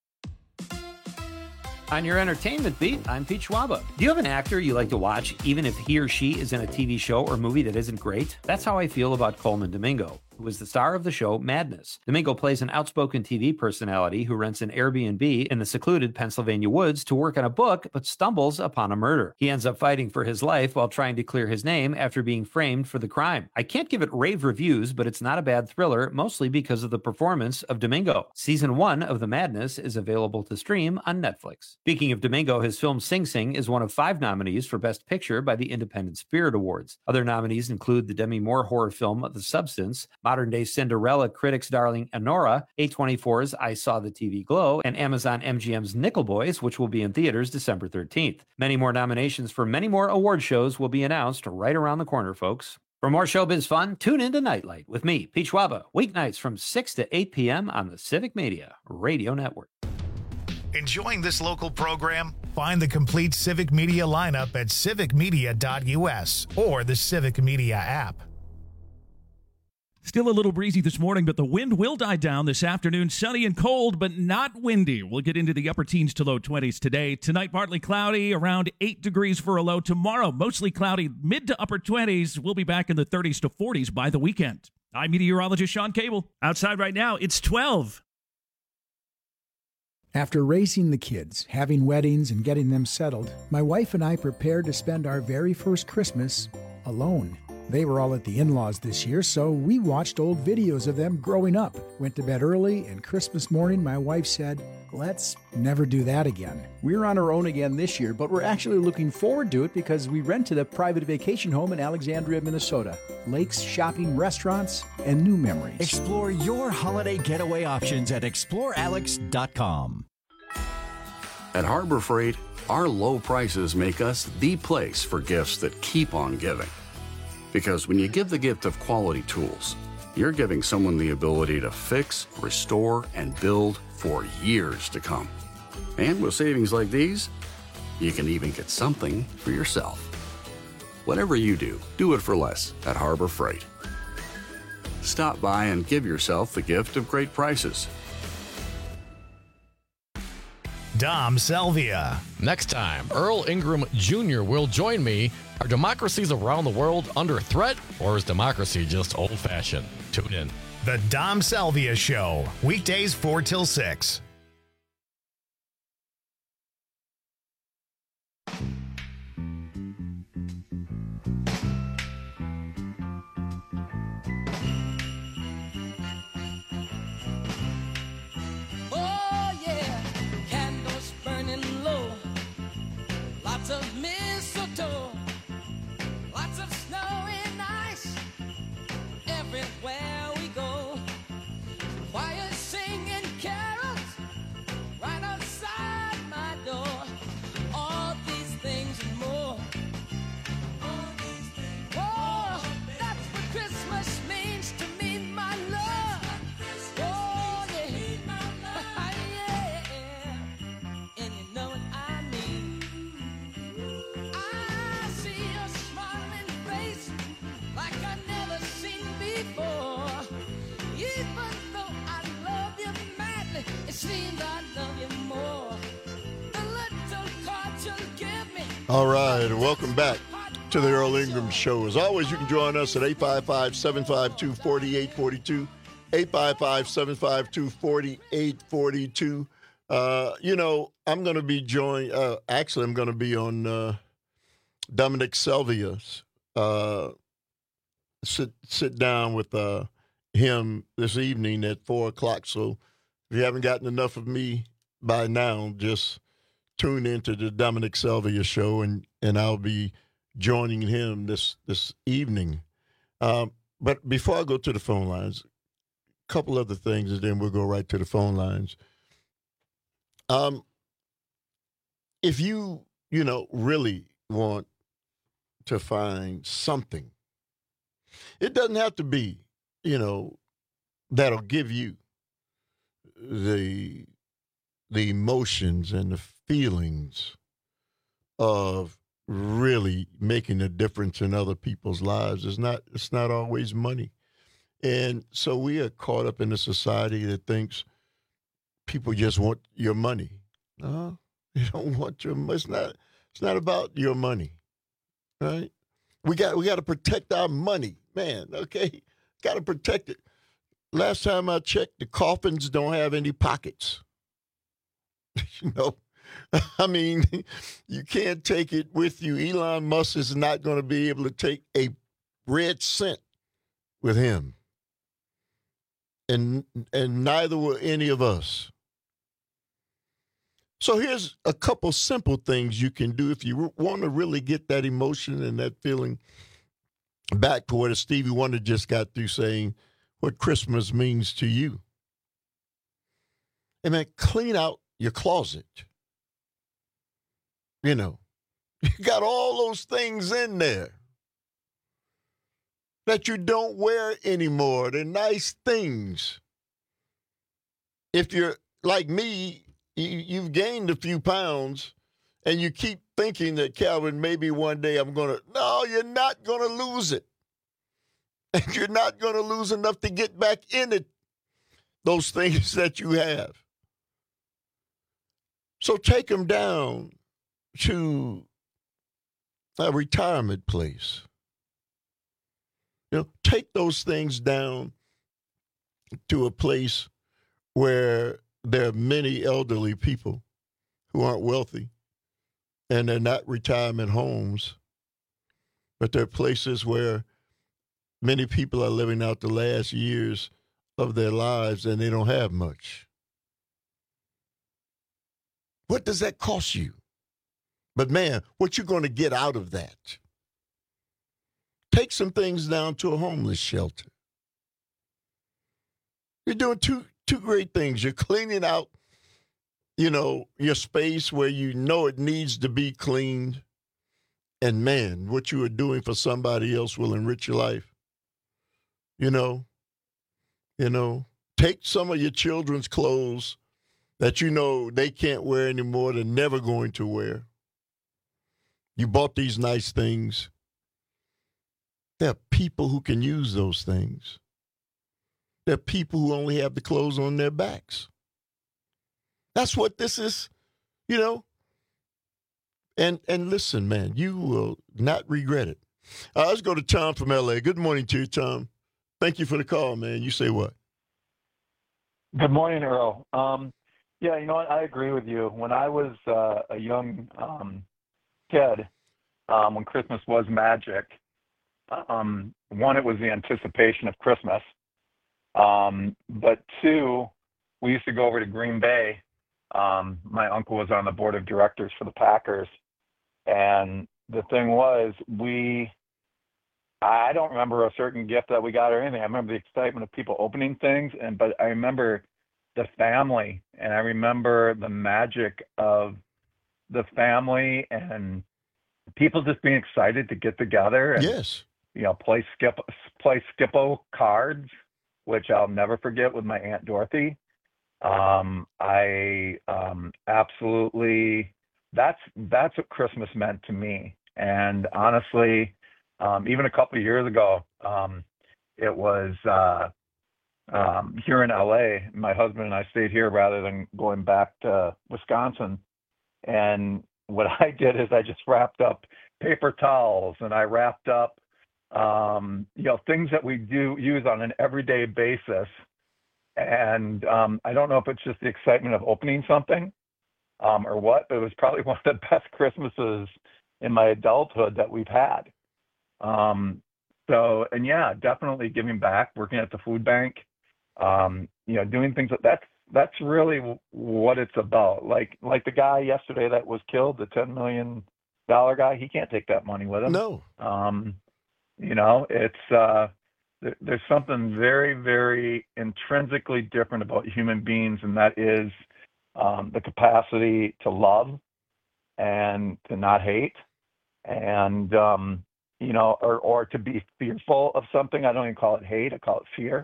Speaker 13: On your entertainment beat, I'm Pete Schwaba. Do you have an actor you like to watch, even if he or she is in a T V show or movie that isn't great? That's how I feel about Coleman Domingo, who is the star of the show Madness. Domingo plays an outspoken T V personality who rents an Airbnb in the secluded Pennsylvania woods to work on a book, but stumbles upon a murder. He ends up fighting for his life while trying to clear his name after being framed for the crime. I can't give it rave reviews, but it's not a bad thriller, mostly because of the performance of Domingo. Season one of The Madness is available to stream on Netflix. Speaking of Domingo, his film Sing Sing is one of five nominees for Best Picture by the Independent Spirit Awards. Other nominees include the Demi Moore horror film The Substance, modern-day Cinderella critics' darling Anora, A twenty-four's I Saw the T V Glow, and Amazon M G M's Nickel Boys, which will be in theaters December thirteenth. Many more nominations for many more award shows will be announced right around the corner, folks. For more showbiz fun, tune in to Nightlight with me, Pete Schwaba, weeknights from six to eight p.m. on the Civic Media Radio Network.
Speaker 1: Enjoying this local program? Find the complete Civic Media lineup at civic media dot u s or the Civic Media app.
Speaker 8: Still a little breezy this morning, but the wind will die down this afternoon. Sunny and cold, but not windy. We'll get into the upper teens to low twenties today. Tonight, partly cloudy, around eight degrees for a low. Tomorrow, mostly cloudy, mid to upper twenties. We'll be back in the thirties to forties by the weekend. I'm meteorologist Sean Cable. Outside right now, it's twelve.
Speaker 3: After raising the kids, having weddings, and getting them settled, my wife and I prepared to spend our very first Christmas alone. They were all at the in-laws this year, so we watched old videos of them growing up, went to bed early, and Christmas morning my wife said, let's never do that again.
Speaker 6: We're on our own again this year, but we're actually looking forward to it because we rented a private vacation home in Alexandria, Minnesota.
Speaker 3: Lakes, shopping, restaurants, and new memories.
Speaker 23: Explore your holiday getaway options at explore alex dot com.
Speaker 24: At Harbor Freight, our low prices make us the place for gifts that keep on giving. Because when you give the gift of quality tools, you're giving someone the ability to fix, restore, and build for years to come. And with savings like these, you can even get something for yourself. Whatever you do, do it for less at Harbor Freight. Stop by and give yourself the gift of great prices.
Speaker 1: Dom Selvia.
Speaker 25: Next time, Earl Ingram Junior will join me. Are democracies around the world under threat, or is democracy just old-fashioned? Tune in.
Speaker 1: The Dom Selvia Show, weekdays four till six.
Speaker 22: Of mistletoe, lots of snow and ice everywhere we go.
Speaker 15: All right, welcome back to the Earl Ingram Show. As always, you can join us at eight five five, seven five two, four eight four two, eight five five, seven five two, four eight four two. Uh, you know, I'm going to be joined, uh, actually, I'm going to be on uh, Dominic Selvia's, uh, sit, sit down with uh, him this evening at four o'clock. So if you haven't gotten enough of me by now, just tune into the Dominic Selvia show, and, and I'll be joining him this, this evening. Um, but before I go to the phone lines, a couple other things, and then we'll go right to the phone lines. Um, if you, you know, really want to find something, it doesn't have to be, you know, that'll give you the the emotions and the feelings of really making a difference in other people's lives. It's not, it's not always money. And so we are caught up in a society that thinks people just want your money. No, they don't want your money. It's not, it's not about your money, right? We got, we got to protect our money, man, okay? Got to protect it. Last time I checked, the coffins don't have any pockets. You know, I mean, you can't take it with you. Elon Musk is not going to be able to take a red cent with him. And and neither will any of us. So here's a couple simple things you can do if you want to really get that emotion and that feeling back to what Stevie Wonder just got through saying, what Christmas means to you. And man, clean out your closet. You know, you got all those things in there that you don't wear anymore. They're nice things. If you're like me, you, you've gained a few pounds and you keep thinking that, Calvin, maybe one day I'm going to, no, you're not going to lose it. And you're not going to lose enough to get back in it, those things that you have. So take them down to a retirement place. You know, take those things down to a place where there are many elderly people who aren't wealthy, and they're not retirement homes, but they're places where many people are living out the last years of their lives and they don't have much. What does that cost you? But man, what you going to get out of that? Take some things down to a homeless shelter. You're doing two two great things. You're cleaning out, you know, your space where you know it needs to be cleaned. And man, what you are doing for somebody else will enrich your life. You know, you know, take some of your children's clothes that you know they can't wear anymore, they're never going to wear. You bought these nice things. There are people who can use those things. There are people who only have the clothes on their backs. That's what this is, you know. And and listen, man, you will not regret it. Uh, let's go to Tom from L A. Good morning to you, Tom. Thank you for the call, man. You say what?
Speaker 5: Good morning, Earl. Um, yeah, you know what? I agree with you. When I was uh, a young um, kid, um, when Christmas was magic, um, one, it was the anticipation of Christmas. Um, but two, we used to go over to Green Bay. Um, my uncle was on the board of directors for the Packers. And the thing was, we, I don't remember a certain gift that we got or anything. I remember the excitement of people opening things, and but I remember the family, and I remember the magic of the family and people just being excited to get together. And,
Speaker 15: yes.
Speaker 5: You know, play skip, play Skippo cards, which I'll never forget with my Aunt Dorothy. Um, I um, absolutely, that's that's what Christmas meant to me. And honestly, um, even a couple of years ago, um, it was uh, um, here in L A. My husband and I stayed here rather than going back to Wisconsin. And what I did is I just wrapped up paper towels, and I wrapped up, um, you know, things that we do use on an everyday basis. And um, I don't know if it's just the excitement of opening something um, or what, but it was probably one of the best Christmases in my adulthood that we've had. Um, so, and yeah, definitely giving back, working at the food bank, um, you know, doing things that that's, that's really w- what it's about. Like, like the guy yesterday that was killed, the ten million dollars guy, he can't take that money with him.
Speaker 15: No.
Speaker 5: Um, you know, it's, uh, there, there's something very, very intrinsically different about human beings, and that is um, the capacity to love and to not hate, and, um, you know, or, or to be fearful of something. I don't even call it hate, I call it fear.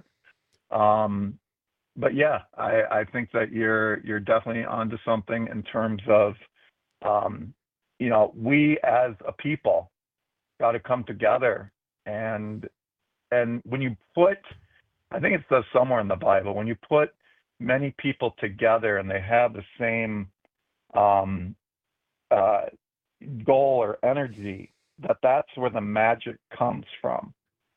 Speaker 5: Um, but yeah, I, I think that you're, you're definitely onto something in terms of, um, you know, we as a people got to come together. And, and when you put, I think it says somewhere in the Bible, when you put many people together and they have the same, um, uh, goal or energy, that that's where the magic comes from.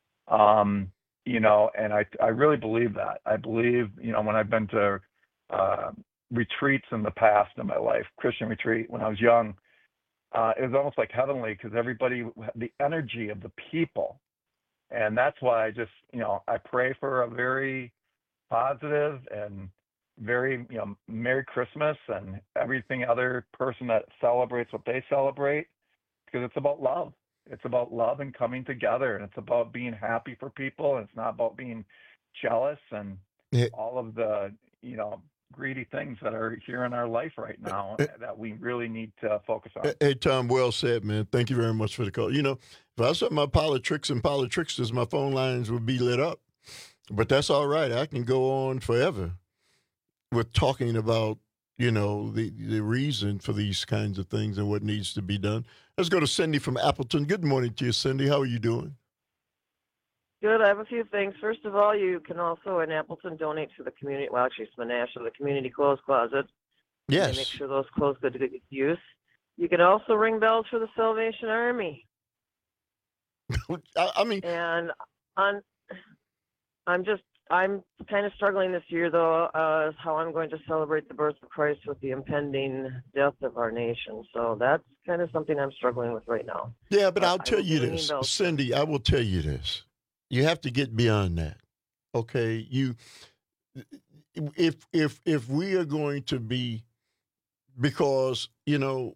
Speaker 5: Um, you know, and I, I really believe that. I believe, you know, when I've been to uh, retreats in the past in my life, Christian retreat when I was young, uh, it was almost like heavenly, because everybody, the energy of the people. And that's why I just, you know, I pray for a very positive and very, you know, Merry Christmas and everything other person that celebrates what they celebrate, because it's about love. It's about love and coming together, and it's about being happy for people, and it's not about being jealous and
Speaker 15: Yeah.
Speaker 5: all of the, you know, greedy things that are here in our life right now that we really need to focus on.
Speaker 15: Hey, Tom, well said, man. Thank you very much for the call. You know, if I was at my politics and politricksters, my phone lines would be lit up. But that's all right. I can go on forever with talking about, you know, the, the reason for these kinds of things and what needs to be done. Let's go to Cindy from Appleton. Good morning to you, Cindy. How are you doing?
Speaker 7: Good. I have a few things. First of all, you can also in Appleton donate to the community. Well, actually, it's Menasha, the community clothes closet.
Speaker 15: Yes.
Speaker 7: And make sure those clothes go to good use. You can also ring bells for the Salvation Army.
Speaker 15: I, I mean,
Speaker 7: and on, I'm just, I'm kind of struggling this year, though, uh, how I'm going to celebrate the birth of Christ with the impending death of our nation. So that's kind of something I'm struggling with right now.
Speaker 15: Yeah, but
Speaker 7: Uh,
Speaker 15: I'll
Speaker 7: I
Speaker 15: tell
Speaker 7: will be
Speaker 15: you
Speaker 7: ringing
Speaker 15: this,
Speaker 7: bells.
Speaker 15: Cindy, I will tell you this. You have to get beyond that. Okay? You if if if we are going to be, because, you know,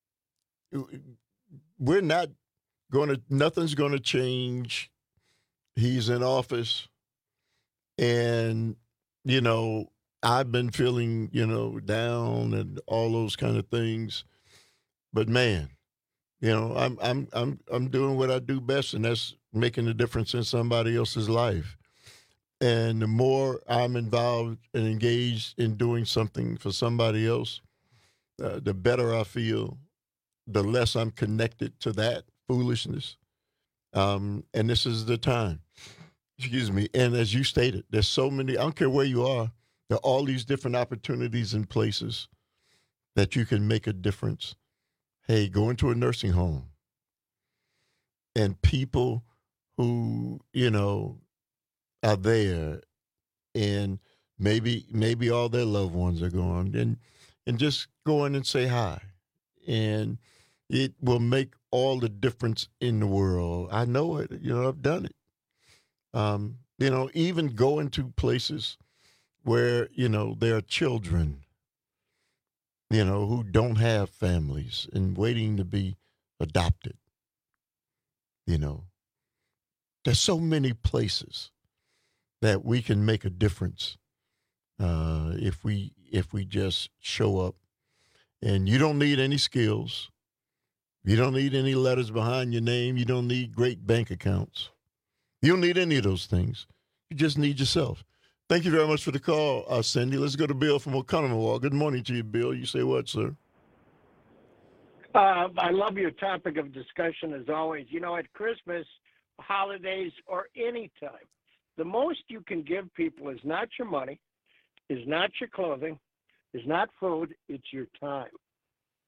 Speaker 15: we're not going to, nothing's going to change. He's in office. And, you know, I've been feeling, you know, down and all those kind of things. But man, you know, I'm I'm I'm I'm doing what I do best, and that's making a difference in somebody else's life. And the more I'm involved and engaged in doing something for somebody else, uh, the better I feel, the less I'm connected to that foolishness. Um, and this is the time. Excuse me. And as you stated, there's so many, I don't care where you are, there are all these different opportunities and places that you can make a difference. Hey, go into a nursing home, and people who, you know, are there, and maybe maybe all their loved ones are gone, and and just go in and say hi. And it will make all the difference in the world. I know it. You know, I've done it. Um, you know, even going to places where, you know, there are children, you know, who don't have families and waiting to be adopted. You know, there's so many places that we can make a difference uh, if we if we just show up. And you don't need any skills. You don't need any letters behind your name. You don't need great bank accounts. You don't need any of those things. You just need yourself. Thank you very much for the call, uh, Cindy. Let's go to Bill from Oconomowoc. Good morning to you, Bill. You say what, sir?
Speaker 9: Uh, I love your topic of discussion as always. You know, at Christmas, holidays, or any time, the most you can give people is not your money, is not your clothing, is not food, it's your time.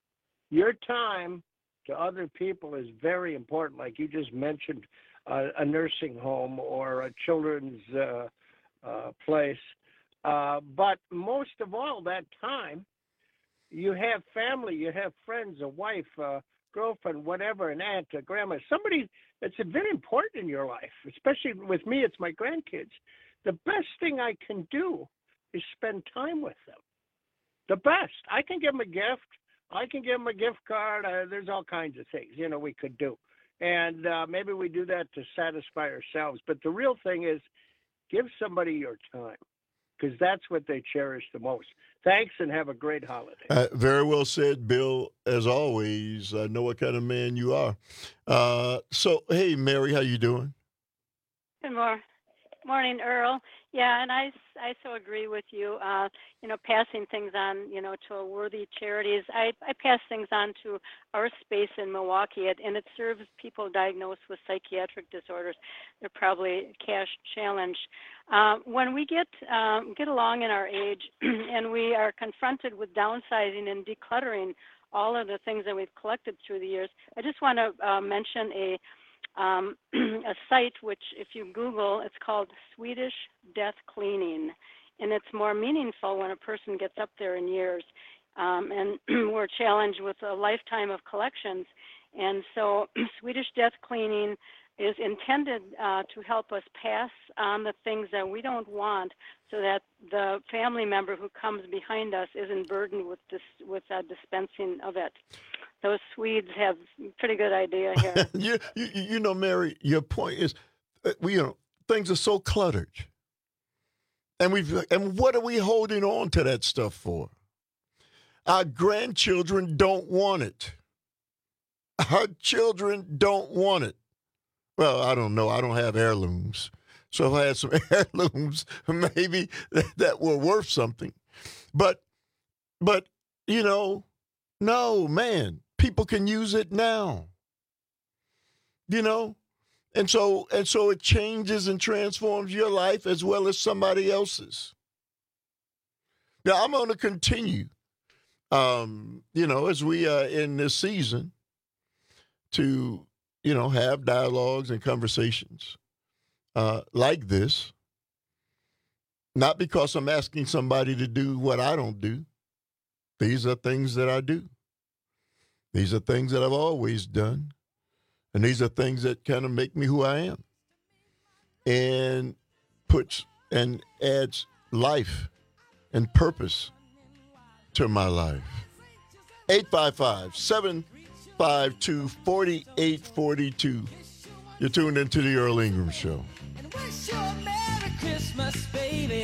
Speaker 9: your time to other people is very important. Like you just mentioned, uh, a nursing home or a children's uh, uh, place. Uh, but most of all, that time, you have family, you have friends, a wife, a girlfriend, whatever, an aunt, a grandma, somebody that's very important in your life. Especially with me, it's my grandkids. The best thing I can do is spend time with them. The best. I can give them a gift. I can give them a gift card. Uh, there's all kinds of things, you know, we could do. And uh, maybe we do that to satisfy ourselves. But the real thing is give somebody your time, because that's what they cherish the most. Thanks, and have a great holiday.
Speaker 15: Uh, very well said, Bill. As always, I know what kind of man you are. Uh, so, hey, Mary, how you doing?
Speaker 10: Good morning. Morning, Earl. Yeah, and I, I so agree with you. Uh, you know, passing things on, you know, to worthy charities. I, I pass things on to our space in Milwaukee, and it serves people diagnosed with psychiatric disorders. They're probably cash challenged. Uh, when we get um, get along in our age, and we are confronted with downsizing and decluttering all of the things that we've collected through the years, I just want to uh, mention a Um, a site which, if you Google, it's called Swedish Death Cleaning, and it's more meaningful when a person gets up there in years. Um, and we're challenged with a lifetime of collections, and so Swedish Death Cleaning is intended uh, to help us pass on the things that we don't want, so that the family member who comes behind us isn't burdened with this with uh, dispensing of it. Those Swedes have a pretty good idea here.
Speaker 15: you, you, you know, Mary, your point is, uh, we, you know, things are so cluttered, and we and what are we holding on to that stuff for? Our grandchildren don't want it. Our children don't want it. Well, I don't know. I don't have heirlooms, so if I had some heirlooms, maybe that, that were worth something. But, but you know, no, man. People can use it now, you know, and so and so it changes and transforms your life as well as somebody else's. Now, I'm going to continue, um, you know, as we are in this season to, you know, have dialogues and conversations uh, like this, not because I'm asking somebody to do what I don't do. These are things that I do. These are things that I've always done, and these are things that kind of make me who I am, and puts and adds life and purpose to my life. eight five five, seven five two, four eight four two. You're tuned into the Earl Ingram Show.
Speaker 22: And wish you a Merry Christmas, baby.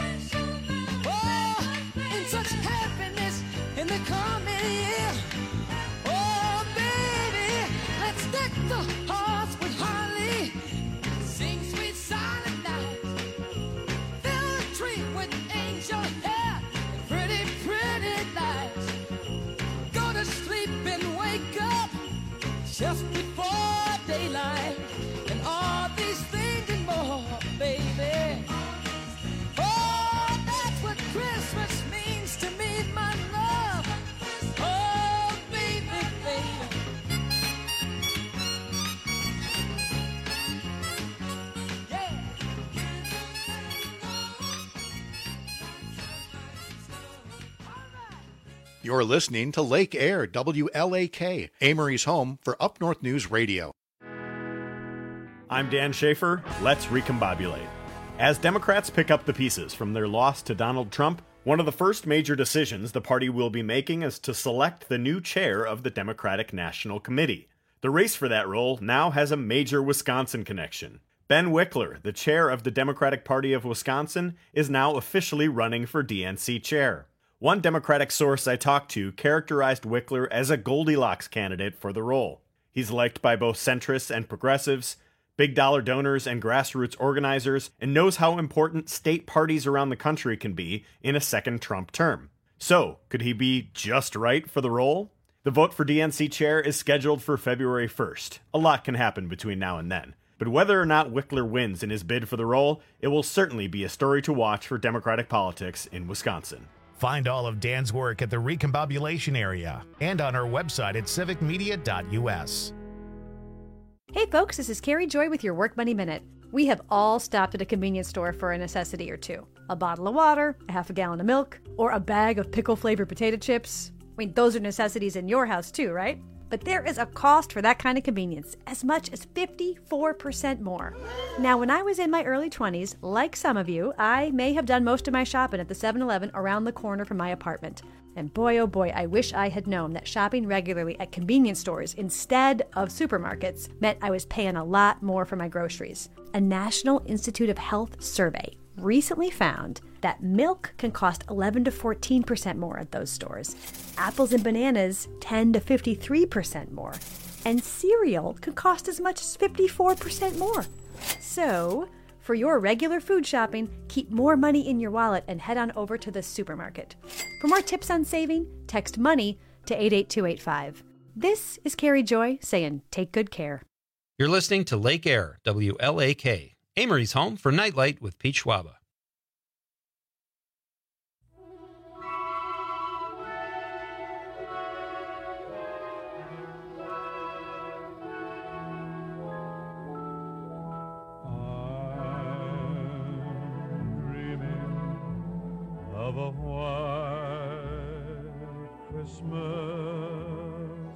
Speaker 22: Oh, and such happiness in the coming year. Oh, baby, let's deck the hearts with holly. Sing sweet silent night. Fill the tree with angel hair and pretty, pretty lights. Go to sleep and wake up just before daylight. And all these things and more, baby. Oh, that's what Christmas means to me, my love. Oh, baby, baby.
Speaker 12: You're listening to Lake Air, W L A K, Amory's home for Up North News Radio.
Speaker 14: I'm Dan Schaefer. Let's recombobulate. As Democrats pick up the pieces from their loss to Donald Trump, one of the first major decisions the party will be making is to select the new chair of the Democratic National Committee. The race for that role now has a major Wisconsin connection. Ben Wickler, the chair of the Democratic Party of Wisconsin, is now officially running for D N C chair. One Democratic source I talked to characterized Wickler as a Goldilocks candidate for the role. He's liked by both centrists and progressives, big dollar donors and grassroots organizers, and knows how important state parties around the country can be in a second Trump term. So, could he be just right for the role? The vote for D N C chair is scheduled for February first. A lot can happen between now and then. But whether or not Wickler wins in his bid for the role, it will certainly be a story to watch for Democratic politics in Wisconsin.
Speaker 1: Find all of Dan's work at the Recombobulation Area and on our website at civic media dot u s.
Speaker 11: Hey folks, this is Carrie Joy with your Work Money Minute. We have all stopped at a convenience store for a necessity or two. A bottle of water, a half a gallon of milk, or a bag of pickle-flavored potato chips. I mean, those are necessities in your house too, right? But there is a cost for that kind of convenience, as much as fifty-four percent more. Now, when I was in my early twenties, like some of you, I may have done most of my shopping at the seven eleven around the corner from my apartment. And boy, oh boy, I wish I had known that shopping regularly at convenience stores instead of supermarkets meant I was paying a lot more for my groceries. A National Institute of Health survey recently found that milk can cost eleven to fourteen percent more at those stores. Apples and bananas ten to fifty-three percent more. And cereal can cost as much as fifty-four percent more. So, for your regular food shopping, keep more money in your wallet and head on over to the supermarket. For more tips on saving, text MONEY to eight eight two eight five. This is Carrie Joy saying take good care.
Speaker 13: You're listening to Lake Air, W L A K, Amory's home for Nightlight with Pete Schwaba.
Speaker 16: Of a white Christmas,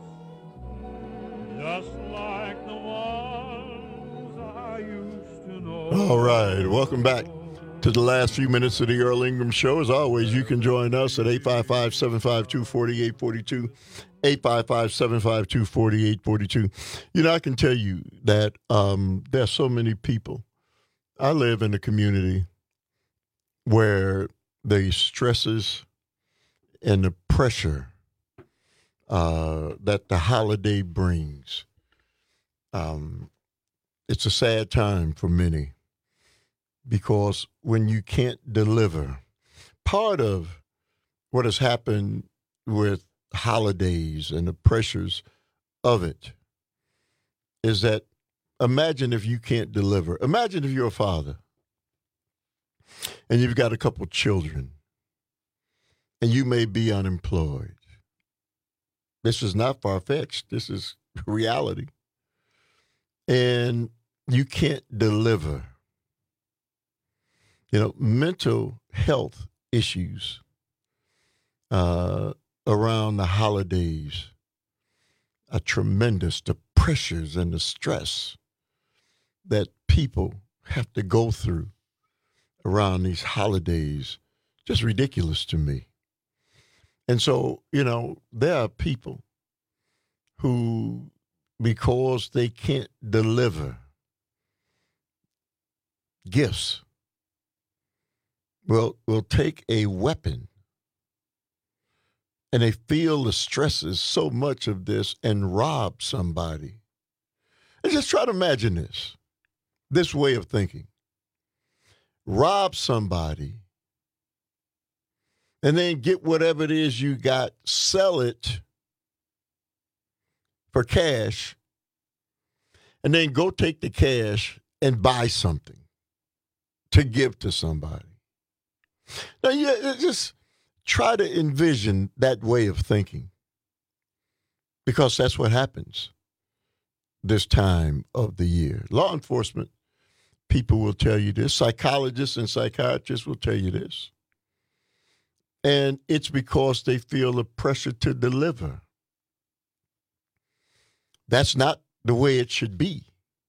Speaker 16: just like the ones I used to know.
Speaker 15: All right, welcome back to the last few minutes of the Earl Ingram Show. As always, you can join us at eight five five, seven five two, four eight four two, eight five five, seven five two, four eight four two. You know, I can tell you that um, there are so many people. I live in a community where the stresses and the pressure uh, that the holiday brings, um, it's a sad time for many, because when you can't deliver, part of what has happened with holidays and the pressures of it is that, imagine if you can't deliver. Imagine if you're a father and you've got a couple children, and you may be unemployed. This is not far-fetched. This is reality. And you can't deliver. You know, mental health issues uh, around the holidays are tremendous. The pressures and the stress that people have to go through around these holidays, just ridiculous to me. And so, you know, there are people who, because they can't deliver gifts, will will take a weapon, and they feel the stresses so much of this and rob somebody. And just try to imagine this, this way of thinking. Rob somebody, and then get whatever it is you got, sell it for cash, and then go take the cash and buy something to give to somebody. Now, you just try to envision that way of thinking, because that's what happens this time of the year. Law enforcement people will tell you this. Psychologists and psychiatrists will tell you this. And it's because they feel the pressure to deliver. That's not the way it should be.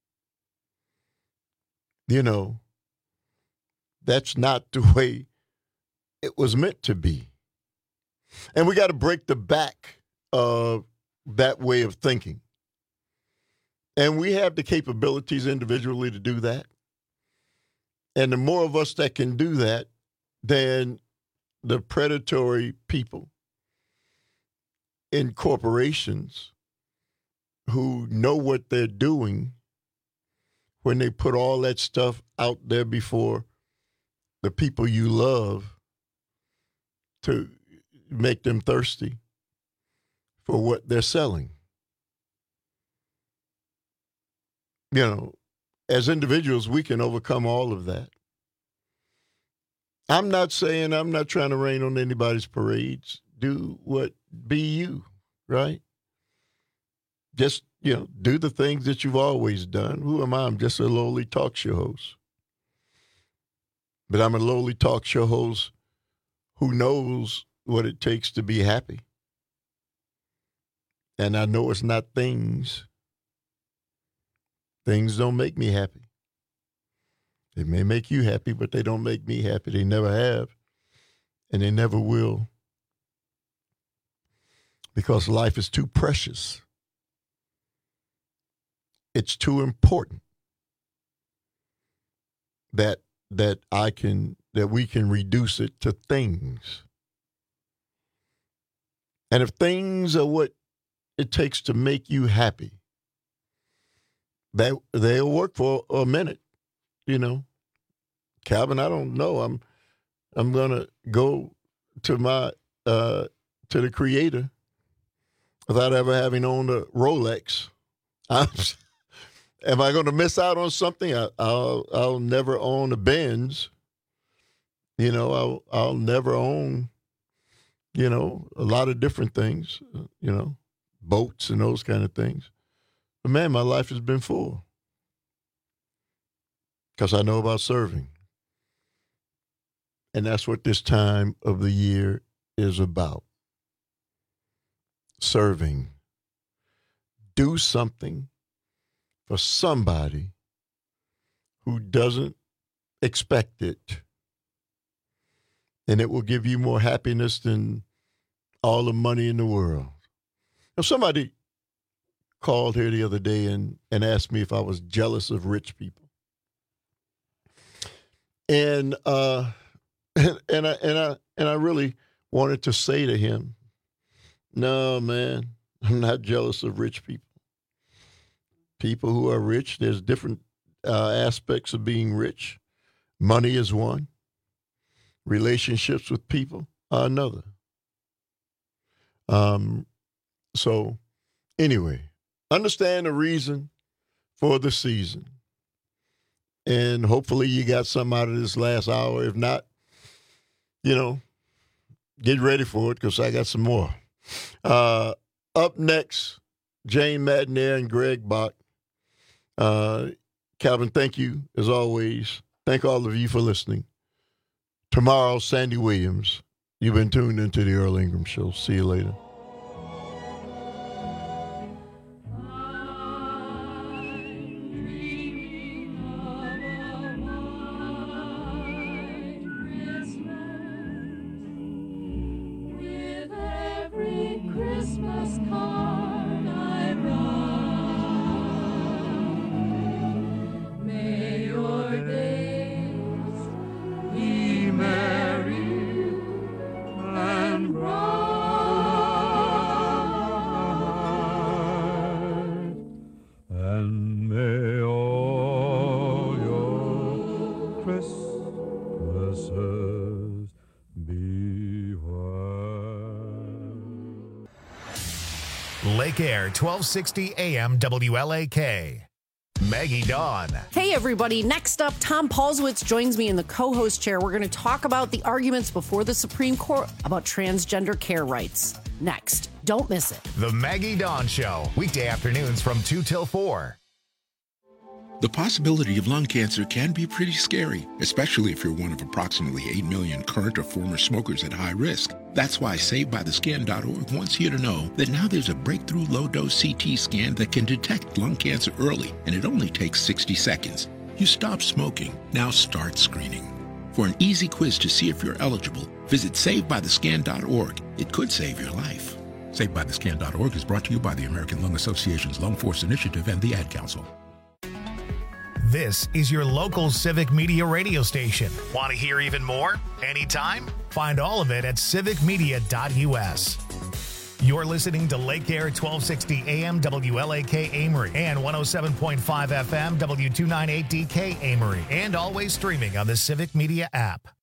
Speaker 15: You know, that's not the way it was meant to be. And we got to break the back of that way of thinking. And we have the capabilities individually to do that. And the more of us that can do that, then the predatory people in corporations who know what they're doing when they put all that stuff out there before the people you love to make them thirsty for what they're selling. You know, as individuals, we can overcome all of that. I'm not saying I'm not trying to rain on anybody's parades. Do what, be you, right? Just, you know, do the things that you've always done. Who am I? I'm just a lowly talk show host. But I'm a lowly talk show host who knows what it takes to be happy. And I know it's not things. Things don't make me happy. They may make you happy, but they don't make me happy. They never have, and they never will. Because life is too precious. It's too important that that I can that we can reduce it to things. And if things are what it takes to make you happy, that they'll work for a minute, you know. Calvin, I don't know. I'm I'm gonna go to my uh, to the Creator without ever having owned a Rolex. I'm, am I going to miss out on something? I, I'll I'll never own a Benz. You know, I'll I'll never own, you know, a lot of different things. You know, boats and those kind of things. But man, my life has been full because I know about serving. And that's what this time of the year is about. Serving. Do something for somebody who doesn't expect it. And it will give you more happiness than all the money in the world. Now, somebody called here the other day and, and asked me if I was jealous of rich people. And uh And, and I and I and I really wanted to say to him, no, man, I'm not jealous of rich people. People who are rich, there's different uh, aspects of being rich. Money is one. Relationships with people are another. Um. So, anyway, understand the reason for the season, and hopefully you got something out of this last hour. If not, you know, get ready for it because I got some more. Uh, up next, Jane Madnair and Greg Bach. Uh, Calvin, thank you, as always. Thank all of you for listening. Tomorrow, Sandy Williams. You've been tuned into the Earl Ingram Show. See you later.
Speaker 1: Lake Air, twelve sixty A M W L A K. Maggie Dawn.
Speaker 17: Hey, everybody. Next up, Tom Paulswitz joins me in the co-host chair. We're going to talk about the arguments before the Supreme Court about transgender care rights. Next. Don't miss it.
Speaker 1: The Maggie Dawn Show. Weekday afternoons from two till four.
Speaker 18: The possibility of lung cancer can be pretty scary, especially if you're one of approximately eight million current or former smokers at high risk. That's why Saved By The Scan dot org wants you to know that now there's a breakthrough low-dose C T scan that can detect lung cancer early, and it only takes sixty seconds. You stop smoking, now start screening. For an easy quiz to see if you're eligible, visit Saved By The Scan dot org. It could save your life. Saved By The Scan dot org is brought to you by the American Lung Association's Lung Force Initiative and the Ad Council.
Speaker 1: This is your local Civic Media radio station. Want to hear even more? Anytime? Find all of it at civic media dot U S. You're listening to Lake Air, twelve sixty A M W L A K Amory and one oh seven point five F M W two ninety-eight D K Amory, and always streaming on the Civic Media app.